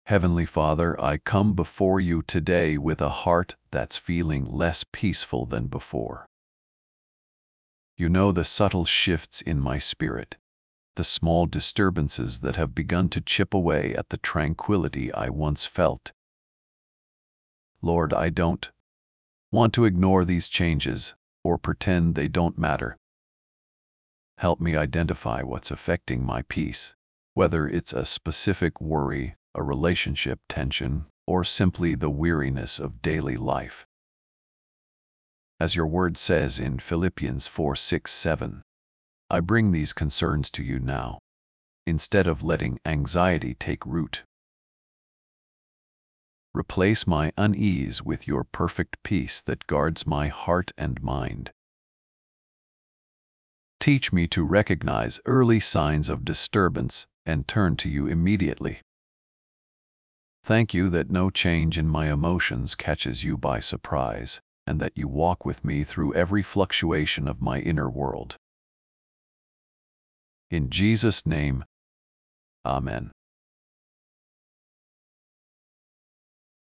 Heavenly Father, I come before you today with a heart that's feeling less peaceful than before. You know the subtle shifts in my spirit, the small disturbances that have begun to chip away at the tranquility I once felt. Lord, I don't want to ignore these changes or pretend they don't matter. Help me identify what's affecting my peace, whether it's a specific worry, a relationship tension, or simply the weariness of daily life. As your word says in Philippians 4:6-7, I bring these concerns to you now, instead of letting anxiety take root. Replace my unease with your perfect peace that guards my heart and mind. Teach me to recognize early signs of disturbance and turn to you immediately. Thank you that no change in my emotions catches you by surprise, and that you walk with me through every fluctuation of my inner world. In Jesus' name, Amen.